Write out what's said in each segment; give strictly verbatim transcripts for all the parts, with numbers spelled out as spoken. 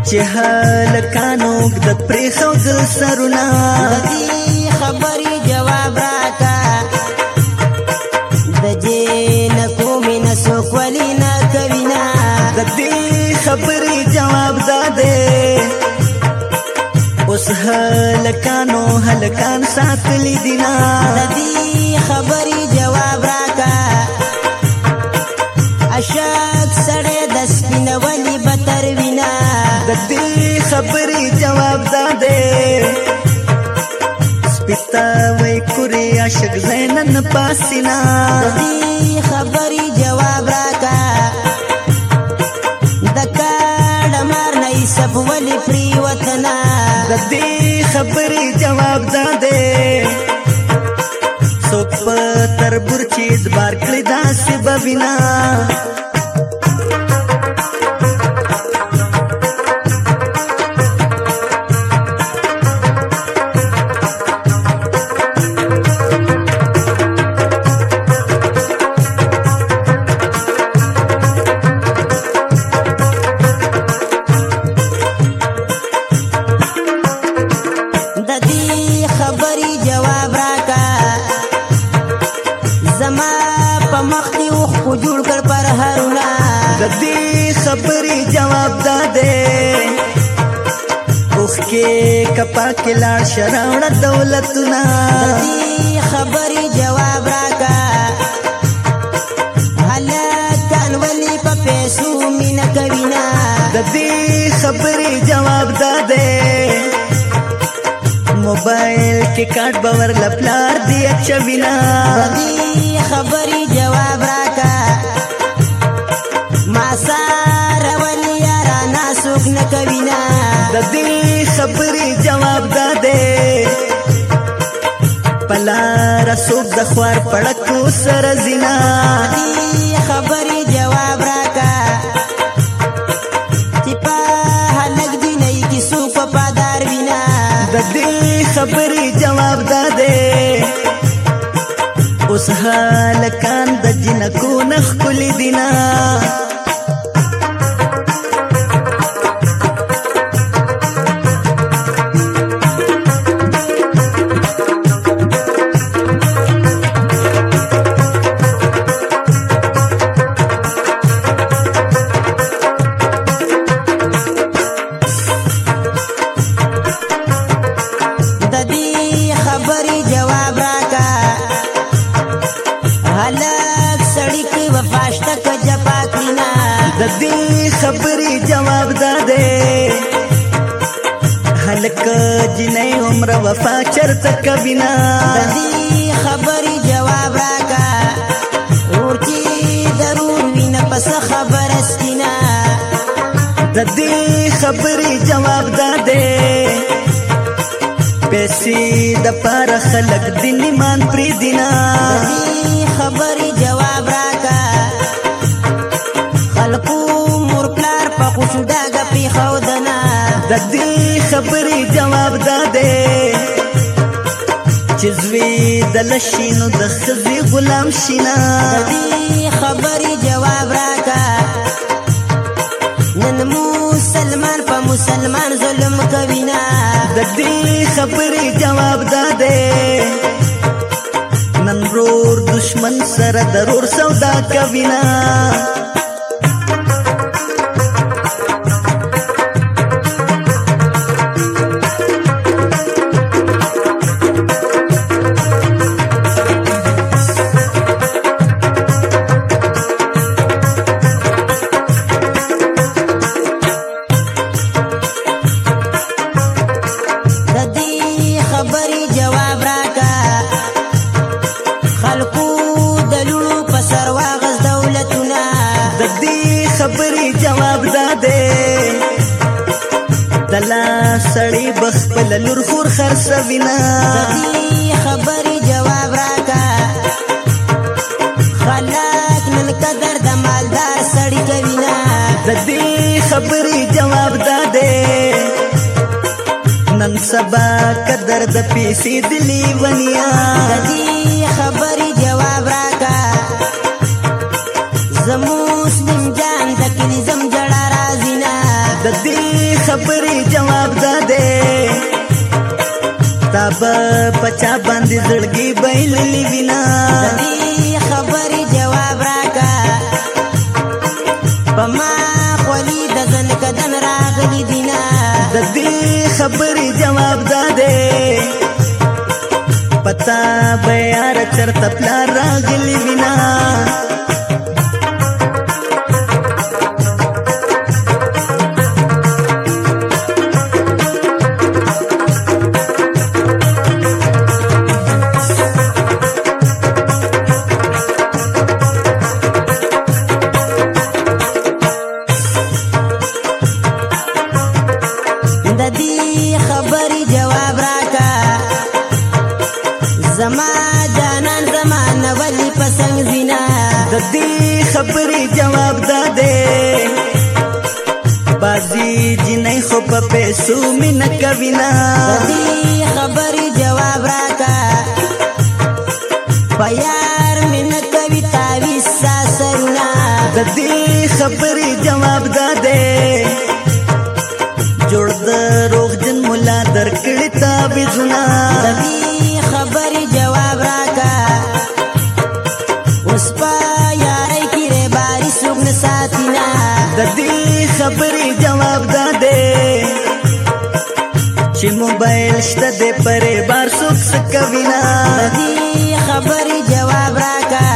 چې هلکانو د پرېښود سرونه د دې خبرې جواب راکا د جنکو مینه څوک ولې نه کوي نه د دې خبرې جواب دا دی اوس هلکانو هلکان ساتلی دي نه د دې خبرې جواب راکا اشک سړی د سپینولي بتر وینا د دې خبرې جواب دا دی سپیتا وای کورې عاشق زینن پاسینا د دې خبرې جواب راکا د کاډ مار نه یوسف ولې پریوتنا د دې خبرې جواب دا دی څوک په تربور چې ځبار کړي داسې به وینا د دې خبرې جواب راکا زما په مخ کې اوښ کو جوړ کړ پر هرونه د دې خبرې جواب دا دی اوښ کې کپا کې لاړ شه راوړه دولتونه د دې خبرې جواب راکا هلکان ولې په پیسو مینه کوي نه د دې خبرې جواب دا دی موبایل کې کارت باور لپلار دی اچوینا د دې خبرې جواب راکا ما سره ولې یارانه څوک نه کوي نه د دې خبرې جواب دا دی پلاره څوک د خوار پړکو سره زینا د دې خبرې جواب راکا چې په هلک دینۍ کې څوک وفادار وي نه د دې خبرې جواب دا دی اوس هلکان د جنکو نه ښکلي دي نه د دې خبرې جواب راکا هلک سړی کې وفا شته که جفا کړي نه د دې خبرې جواب دا دی هلک جنۍ عمر وفا چرته کوي نه د دې خبرې جواب راکا ور کې ضرور وینه پس خبره سکینه د دې خبرې جواب دا دی پیسې د پاره خلک دین ایمان پرې دینا د دې خبرې جواب راکا خلکو مور پلار په خوشو ډاګه پرېښودنه د دې خبرې جواب دا دی چې زوی د لشي نو د ښځې غلام شي نه د دې خبرې جواب راکا نن مسلمان په مسلمان ظلم کوي نه د دې خبرې جواب دا دی نن رور دشمن سره ضرور سودا کوي نه د دې خبرې جواب راکا خلکو د لوڼو په سر واغز دولتونه د دې خبرې جواب دا دی دلا سړی بخپل لور خور خرڅوي نه د دې خبرې جواب راکا خلک نن قدر د مالدار سړی کوي نه د دې خبرې جواب دا دی نن سبا قدر د پیسې د لیونیا د دې خبرې جواب راکا زه مسلم جان د کلي زم جړه راځي نه د دې دې خبرې جواب دادې تا به پچا باندې زړګي بایللې وینا د دې خبرې جواب راکا په ما خولي د ځن کدن راغلي دینا د دې خبرې جواب دادې پتا به یار چرته پلار راغلی وینا د دې خبرې جواب راکا زما جانان زمانه ولی پسنګ زینا د دې خبرې جواب دادې بازی جنې خو په پیسو مینه کوي نه د دې خبرې جواب راکا په یار مینه کوي تاوی ساسرونه د دې خبرې جواب دادې جوړ د روغجن مولا درکړی تعویذونه د دې خبرې جواب راکا اوس په یارۍ کې رباري څوک نه ساتینا د دې خبرې جواب دادې چې موبایل شته د پرې بار څوک څه کوي نه د دې خبرې جواب راکا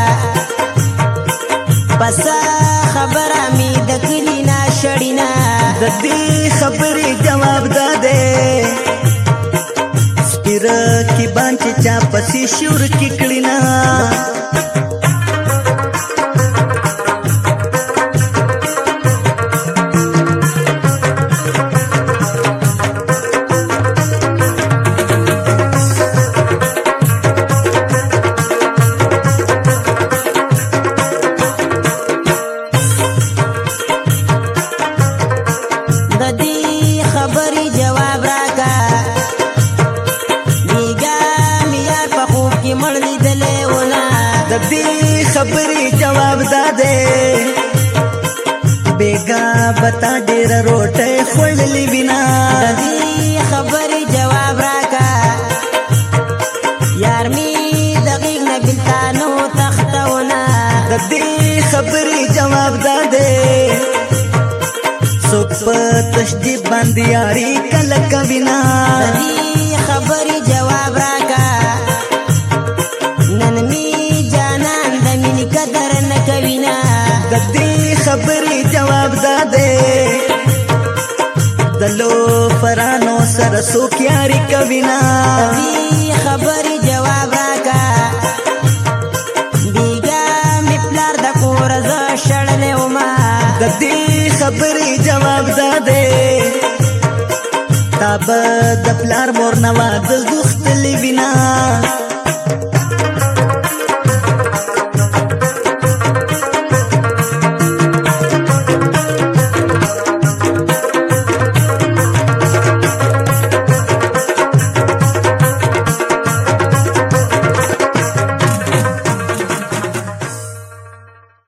پس خبره مې د کلي نه شړینا د دې خبرې جواب دادې سپیره کې باندې چا پسې شور کې کړی نه د دې خبرې جواب راکا بیګا مې یار په خوب کې مړ لیدلی ونه د دې خبرې جواب دادې بیګا بتا ډېر روټۍ خوړلې وینا د دې خبرې جواب راکا یار مې د غېږ نه بېلتانو تختونه د دې خبرې جواب دادې څوک په تشدید باندې یاري کله کوي نه د دې خبرې جواب راکا نن مې جانان د مینې قدر نه کوي نه د دې خبرې جواب دادې د لو فرانو سره څوک یاري کوي نه د دې خبرې جواب راکا بیګا مې پلار د کور زه شړلی ومه د دې خبرې جواب دادې تا به د پلار مور نه واده غوښتلې وینا